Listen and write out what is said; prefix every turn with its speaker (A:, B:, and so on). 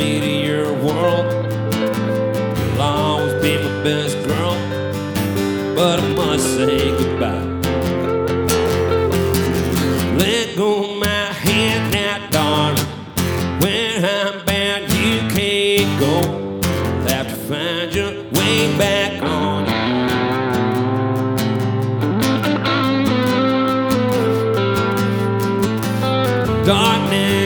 A: me to your world. You'll always be my best girl, but I must say goodbye. Let go of my hand now, darling. When I'm bound, you can't go. You'll have to find your way back on. Darkness